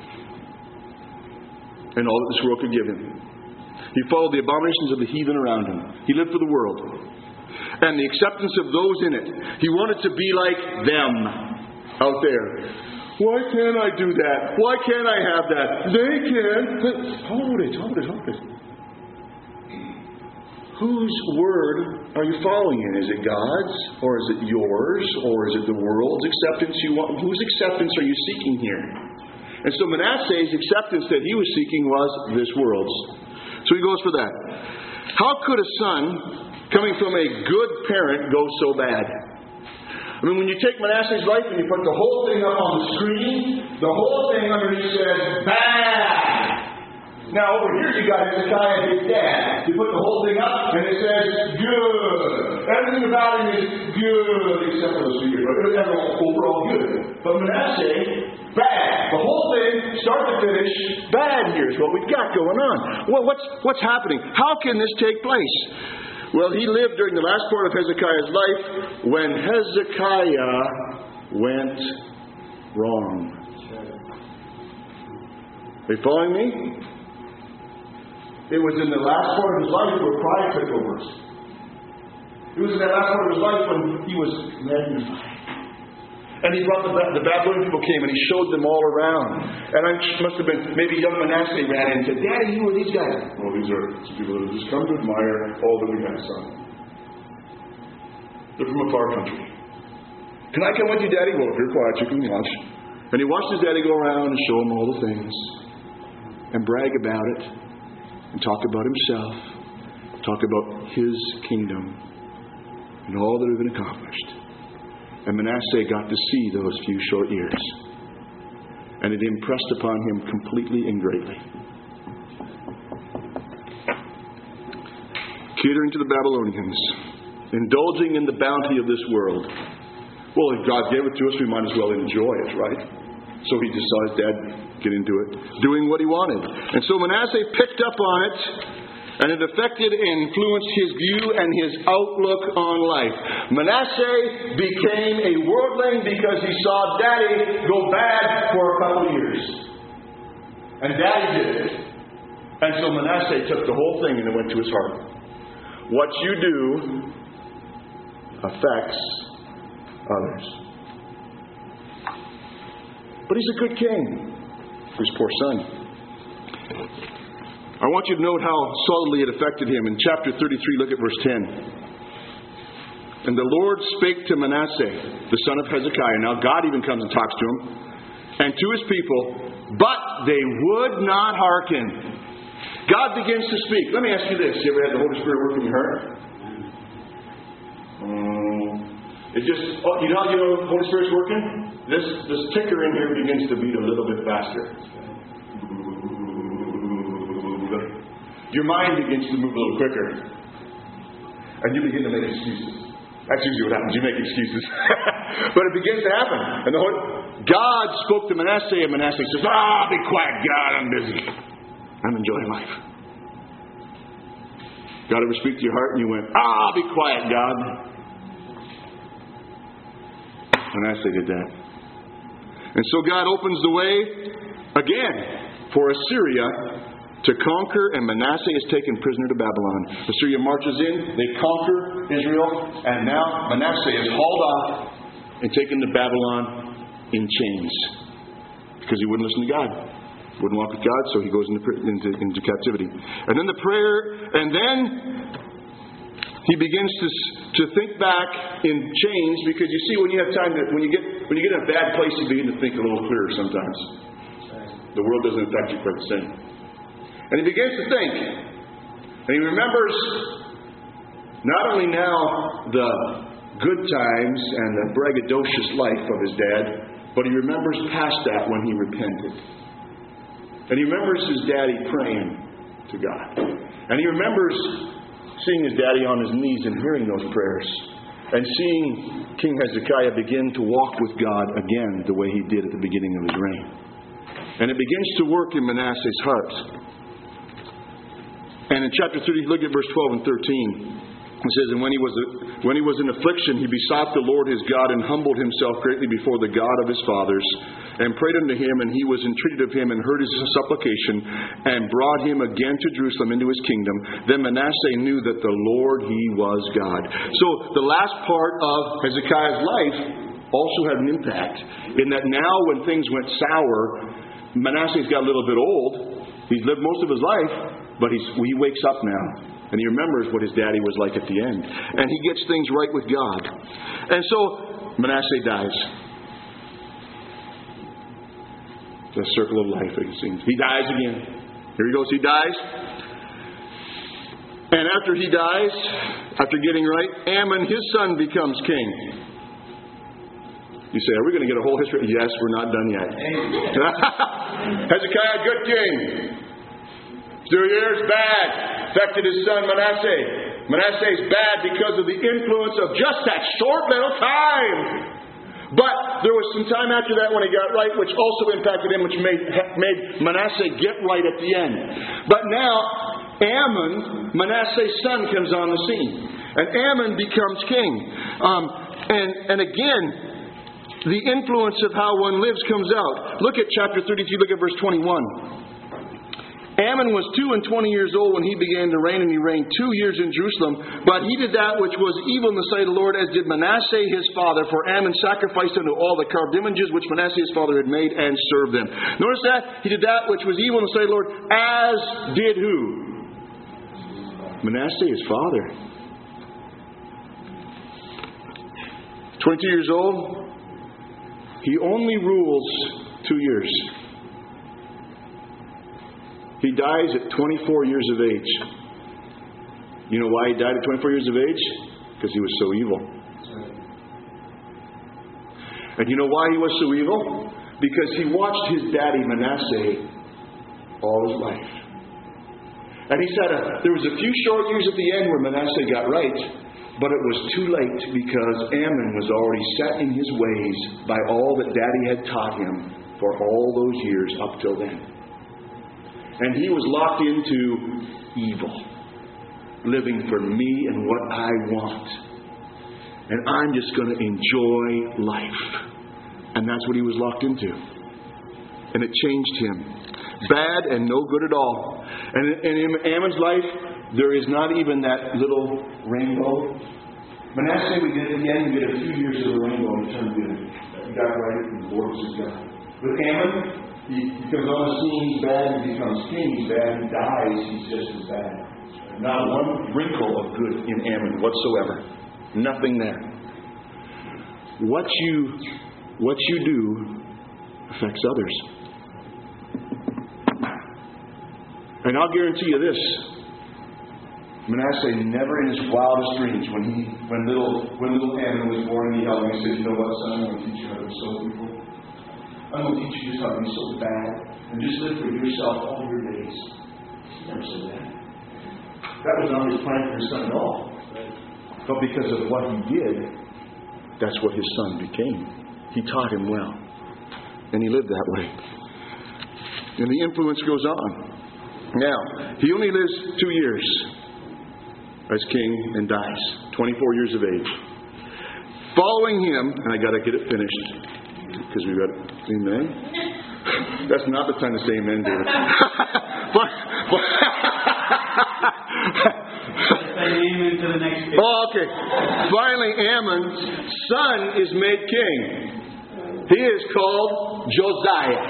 and all that this world could give him. He followed the abominations of the heathen around him. He lived for the world and the acceptance of those in it. He wanted to be like them out there. Why can't I do that? Why can't I have that? They can. Hold it. Whose word are you following in? Is it God's? Or is it yours? Or is it the world's acceptance you want? Whose acceptance are you seeking here? And so Manasseh's acceptance that he was seeking was this world's. So he goes for that. How could a son coming from a good parent go so bad? I mean, when you take Manasseh's life and you put the whole thing up on the screen, the whole thing underneath says, bad. Now over here you got Hezekiah, his dad. You put the whole thing up and it says, good. Everything about him is good except for the secret. Overall good. But Manasseh, bad. The whole thing, start to finish, bad. Here's what we've got going on. Well, what's happening? How can this take place? Well, he lived during the last part of Hezekiah's life when Hezekiah went wrong. Are you following me? It was in the last part of his life where pride took over. It was in that last part of his life when he was magnified. And he brought the Babylonian people came and he showed them all around. And I must have been, maybe young Manasseh ran in and said, Daddy, who are these guys? Well, these are some people that have just come to admire all that we have, son. They're from a far country. Can I come with you, Daddy? Well, if you're quiet, you can watch. And he watched his daddy go around and show him all the things. And brag about it. And talk about himself. Talk about his kingdom. And all that had been accomplished. And Manasseh got to see those few short years. And it impressed upon him completely and greatly. Catering to the Babylonians. Indulging in the bounty of this world. Well, if God gave it to us, we might as well enjoy it, right? So he just saw his dad get into it. Doing what he wanted. And so Manasseh picked up on it. And it affected and influenced his view and his outlook on life. Manasseh became a worldling because he saw Daddy go bad for a couple of years. And Daddy did it. And so Manasseh took the whole thing and it went to his heart. What you do affects others. But he's a good king for his poor son. I want you to note how subtly it affected him. In chapter 33, look at verse 10. And the Lord spake to Manasseh, the son of Hezekiah. Now God even comes and talks to him. And to his people, but they would not hearken. God begins to speak. Let me ask you this. You ever had the Holy Spirit work in your heart? It just, you know the Holy Spirit's working? This ticker in here begins to beat a little bit faster. Your mind begins to move a little quicker. And you begin to make excuses. That's usually what happens. You make excuses. But it begins to happen. And God spoke to Manasseh, and Manasseh says, be quiet, God, I'm busy. I'm enjoying life. God ever speak to your heart and you went, be quiet, God. Manasseh did that. And so God opens the way again for Assyria to conquer, and Manasseh is taken prisoner to Babylon. Assyria marches in, they conquer Israel, and now Manasseh is hauled off and taken to Babylon in chains. Because he wouldn't listen to God. Wouldn't walk with God, so he goes into captivity. And then he begins to think back in chains, because you see, when you have time when you get in a bad place, you begin to think a little clearer sometimes. The world doesn't affect you quite the same. And he begins to think. And he remembers not only now the good times and the braggadocious life of his dad, but he remembers past that when he repented. And he remembers his daddy praying to God. And he remembers seeing his daddy on his knees and hearing those prayers. And seeing King Hezekiah begin to walk with God again the way he did at the beginning of his reign. And it begins to work in Manasseh's heart. And in chapter 30, look at verse 12 and 13. It says, and when he was in affliction, he besought the Lord his God and humbled himself greatly before the God of his fathers and prayed unto him, and he was entreated of him and heard his supplication and brought him again to Jerusalem into his kingdom. Then Manasseh knew that the Lord, he was God. So the last part of Hezekiah's life also had an impact in that now when things went sour, Manasseh's got a little bit old. He's lived most of his life. But he wakes up now. And he remembers what his daddy was like at the end. And he gets things right with God. And so Manasseh dies. The circle of life, it seems. He dies again. Here he goes. He dies. And after he dies, after getting right, Ammon, his son, becomes king. You say, are we going to get a whole history? Yes, we're not done yet. Hezekiah, good king. 3 years, bad. Affected his son Manasseh. Manasseh is bad because of the influence of just that short little time. But there was some time after that when he got right, which also impacted him, which made Manasseh get right at the end. But now, Amon, Manasseh's son, comes on the scene. And Amon becomes king. And again, the influence of how one lives comes out. Look at chapter 33, look at verse 21. Amon was 22 years old when he began to reign, and he reigned 2 years in Jerusalem. But he did that which was evil in the sight of the Lord, as did Manasseh his father. For Amon sacrificed unto all the carved images which Manasseh his father had made, and served them. Notice that? He did that which was evil in the sight of the Lord, as did who? Manasseh his father. 22 years old. He only rules 2 years. He dies at 24 years of age. You know why he died at 24 years of age? Because he was so evil. And you know why he was so evil? Because he watched his daddy Manasseh all his life. And he said there was a few short years at the end where Manasseh got right, but it was too late because Amon was already set in his ways by all that daddy had taught him for all those years up till then. And he was locked into evil. Living for me and what I want. And I'm just going to enjoy life. And that's what he was locked into. And it changed him. Bad and no good at all. And in Amon's life, there is not even that little rainbow. Manasseh, we did it again. We did a few years of the rainbow and it turned good. He got right and the Lord was his God. With Amon, he comes on the scene, he's bad, he becomes king, he's bad, he dies, he's just as bad. Not one wrinkle of good in Amon whatsoever. Nothing there. What you do affects others. And I'll guarantee you this. Manasseh never in his wildest dreams, when little Amon was born, he held me and said, you know what, son, I'm going to teach you how to insult people. I'm going to teach you just how to be so bad and just live for yourself all your days. He never said that. That was not his plan for his son at all. But because of what he did, that's what his son became. He taught him well. And he lived that way. And the influence goes on. Now, he only lives 2 years as king and dies. 24 years of age. Following him, and I got to get it finished. Because we got it. Amen. That's not the time to say amen, David. Oh, okay. Finally, Amon's son is made king. He is called Josiah.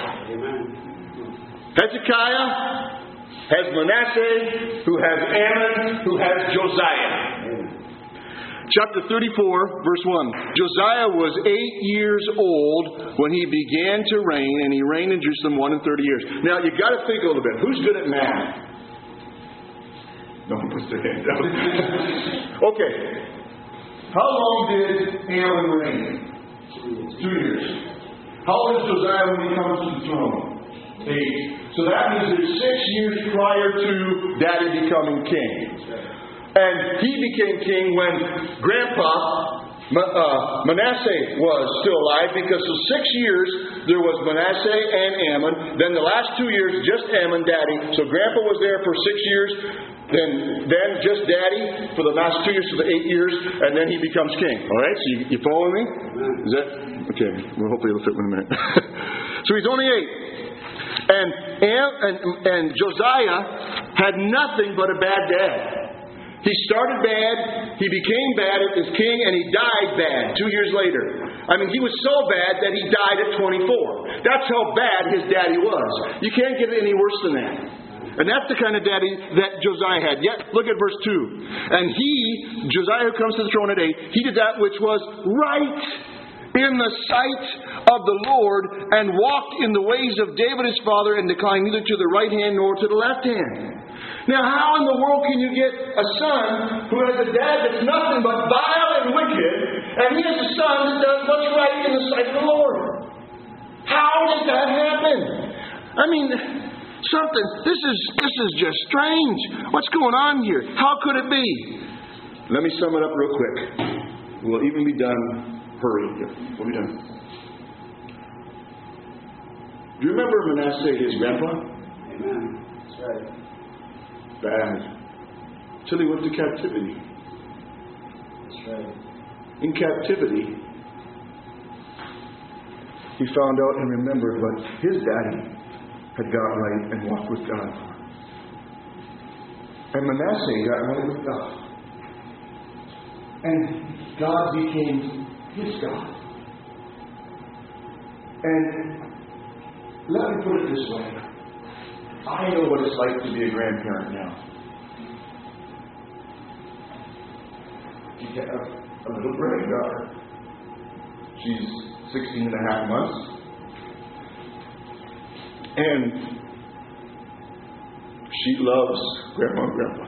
Hezekiah has Manasseh, who has Amon, who has Josiah. Chapter 34, verse 1. Josiah was 8 years old when he began to reign, and he reigned in Jerusalem 31 years. Now, you've got to think a little bit. Who's good at math? No one puts their hand down. Okay. How long did Amon reign? 2 years. How old is Josiah when he comes to the throne? 8. So that means it's 6 years prior to Daddy becoming king. And he became king when Grandpa Manasseh was still alive, because for 6 years there was Manasseh and Amon. Then the last 2 years, just Amon, Daddy. So Grandpa was there for 6 years. Then just Daddy for the last 2 years, for the 8 years, and then he becomes king. All right, so you following me? Is that okay? Well, hopefully it'll fit in a minute. So he's only 8, and Josiah had nothing but a bad dad. He started bad, he became bad as king, and he died bad 2 years later. I mean, he was so bad that he died at 24. That's how bad his daddy was. You can't get it any worse than that. And that's the kind of daddy that Josiah had. Yet, look at verse 2. And Josiah, who comes to the throne at 8, he did that which was right in the sight of the Lord, and walked in the ways of David his father, and declined neither to the right hand nor to the left hand. Now, how in the world can you get a son who has a dad that's nothing but vile and wicked, and he has a son that does what's right in the sight of the Lord? How did that happen? I mean, This is just strange. What's going on here? How could it be? Let me sum it up real quick. We'll even be done. Hurry. We'll be done. Do you remember Manasseh, his grandpa? Amen. That's right. Bad. Till he went to captivity. That's right. In captivity, he found out and remembered what his daddy had got right and walked with God for. And Manasseh got right with God. And God became his God. And let me put it this way. I know what it's like to be a grandparent now. You get a little granddaughter. She's 16 and a half months. And she loves Grandma and Grandpa.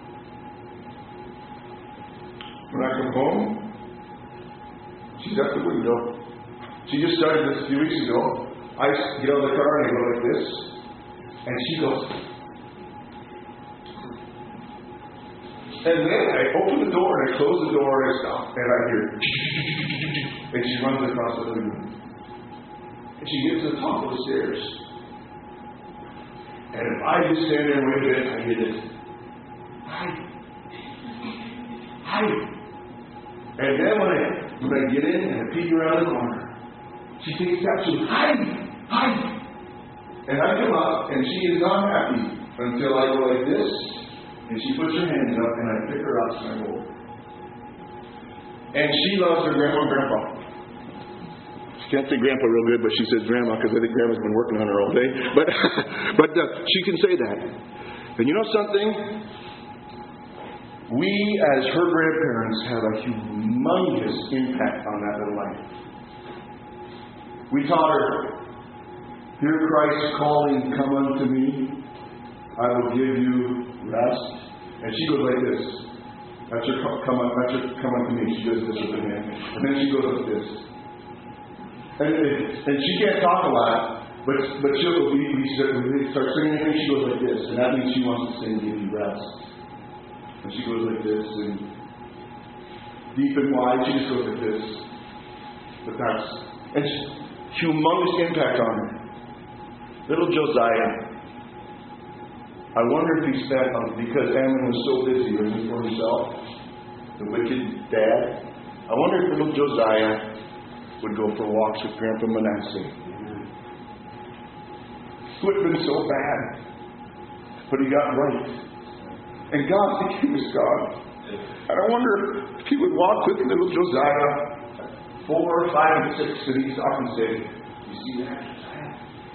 When I come home, she's at the window. She just started this a few weeks ago. I get out of the car and I go like this. And she goes. And then I open the door and I close the door and I stop. And I hear. And she runs across the living room. And she gets to the top of the stairs. And if I just stand there and wait a bit, I hear this. Hi. Hi. And then when I get in and I peek around the corner, she takes that to hi. Hi. And I come up and she is not happy until I go like this. And she puts her hands up and I pick her up and I go. And she loves her grandma and grandpa. She can't say grandpa real good, but she says grandma because I think grandma's been working on her all day. But she can say that. And you know something? We, as her grandparents, have a humongous impact on that little life. We taught her, hear Christ calling, come unto me. I will give you rest. And she goes like this. That's your come unto me. She does this with her hand. And then she goes like this. And she can't talk a lot, but she'll we start singing anything, she goes like this. And that means she wants to sing, give you rest. And she goes like this, and deep and wide, she just goes like this. But that's humongous impact on her. Little Josiah. I wonder if he spent, because Ammon was so busy living for himself, the wicked dad. I wonder if little Josiah would go for walks with Grandpa Manasseh. Who had been so bad, but he got right. And God became his God. And I wonder if he would walk with little Josiah 4, 5, and 6, and he'd stop and say, you see that, Josiah?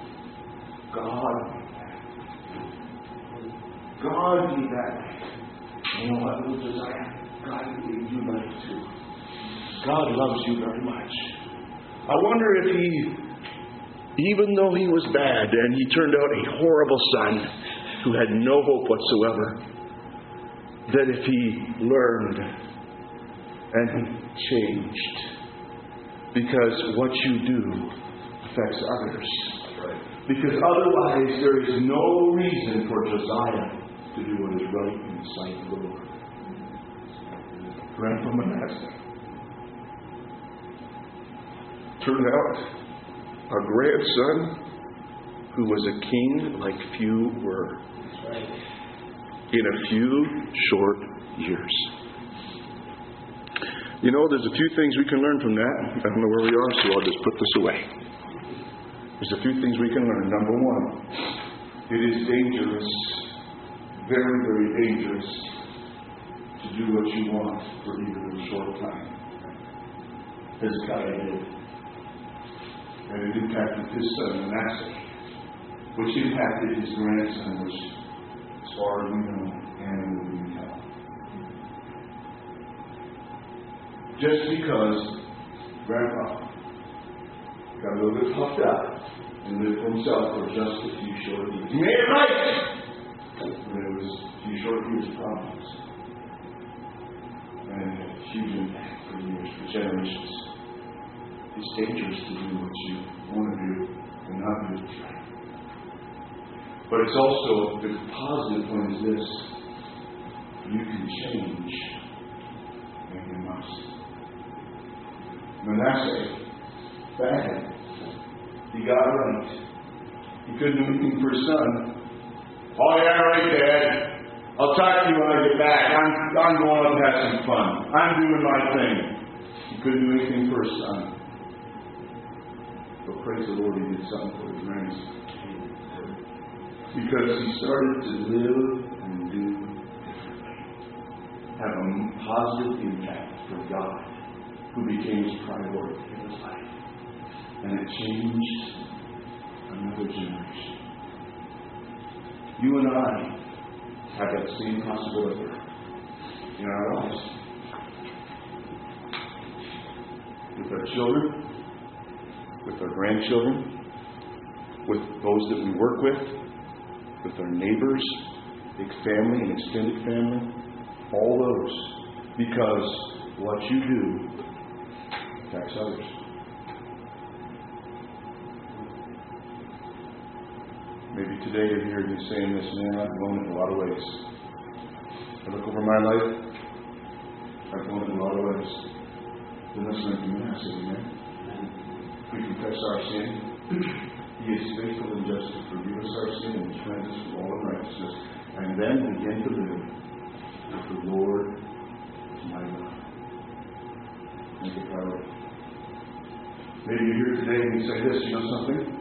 God gave that life. You know what, little Josiah? God gave you life too. God loves you very much. I wonder if he, even though he was bad and he turned out a horrible son who had no hope whatsoever, that if he learned and changed, because what you do affects others. Because otherwise there is no reason for Josiah to do what is right in the sight of the Lord. Grandpa Manasseh turned out a grandson who was a king like few were in a few short years. You know, there's a few things we can learn from that. I don't know where we are, so I'll just put this away. There's a few things we can learn. Number one, it is dangerous, very, very dangerous, to do what you want for even a short time. Hezekiah did. And it impacted his son Manasseh, which impacted his grandson, which, as far as we know, Ammon will be tell. Just because Grandpa got a little bit puffed up and lived for himself for just a few short years. He made it right! But it was a few short years of problems. And it had a huge impact for years, for generations. It's dangerous to do what you want to do and not do what's right. But it's also, the positive point is this. You can change, and you must. Manasseh, bad. He got right. He couldn't do anything for his son. Oh yeah, right, Dad. I'll talk to you when I get back. I'm going up and have some fun. I'm doing my thing. He couldn't do anything for his son. But praise the Lord, he did something for his grandson. Because he started to live and do differently. Have a positive impact for God, who became his priority in his life. And it changed another generation. You and I have that same possibility in our lives. With our children, with our grandchildren, with those that we work with our neighbors, big family and extended family, all those. Because what you do affects others. Maybe today you're here and you're saying this, man, I've blown it in a lot of ways. I look over my life, I've blown it in a lot of ways. Then let's make you massive, amen? We confess our sin. He is faithful and just to forgive us our sin and cleanse us from all unrighteousness. And then begin to live with the Lord is my life. Make it priority. Maybe you're here today and you say this, you know something?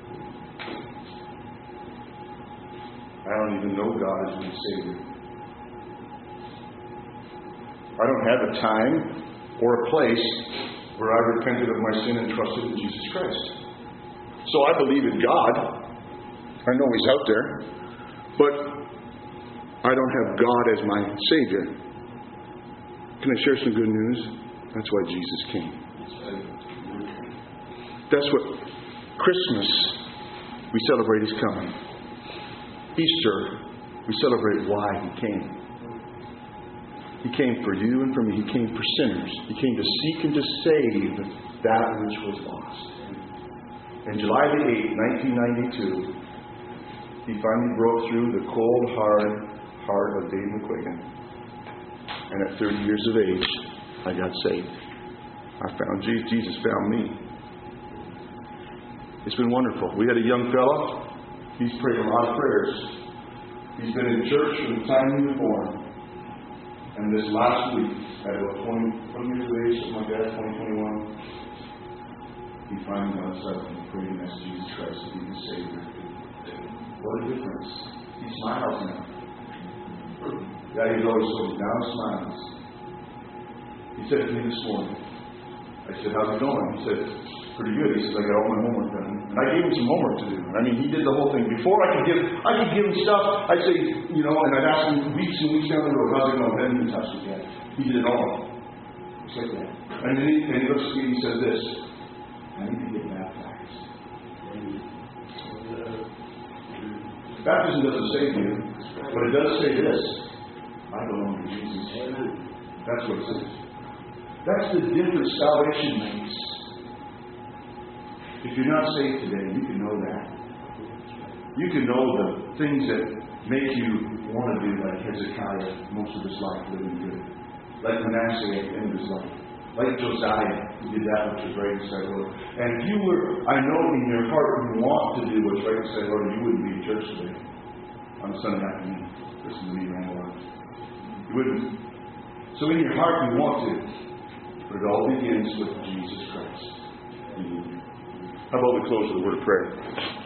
I don't even know God as my Savior. I don't have a time or a place where I repented of my sin and trusted in Jesus Christ. So I believe in God. I know He's out there. But I don't have God as my Savior. Can I share some good news? That's why Jesus came. That's what Christmas, we celebrate His coming. Easter, we celebrate why He came. He came for you and for me. He came for sinners. He came to seek and to save that which was lost. And July the 8th, 1992, He finally broke through the cold, hard heart of Dave McQuiggan. And at 30 years of age, I got saved. I found Jesus. Jesus found me. It's been wonderful. We had a young fellow. He's prayed a lot of prayers. He's been in church from the time he was born. And this last week, at about 20 years of age, something like that, 2021, he finally got himself and prayed and asked Jesus Christ to be his Savior. What a difference. He smiles now. Yeah, he's always so down smiles. He said to me this morning, I said, how's it going? He said, pretty good. He said, I got all my homework done. And I gave him some homework to do. I mean, he did the whole thing. Before I could give him stuff, I'd say, and I'd ask him weeks and weeks down the road, how's it going? I hadn't even touched it yet. He did it all. Just like that. And then he looks at me and he says this, I need to get baptized. Baptism doesn't save you, but it does say this, I belong to Jesus. That's what it says. That's the difference salvation makes. If you're not saved today, you can know that. You can know the things that make you want to do, like Hezekiah, most of his life living good. Like Manasseh at the end of his life. Like Josiah, who did that which was right in sight of the Lord. And if you were, I know in your heart you want to do what's right in sight of the Lord, you wouldn't be in church today. On Sunday afternoon. Listen to me, man. You wouldn't. So in your heart you want to. But it all begins with Jesus Christ. How about we close with a word of prayer?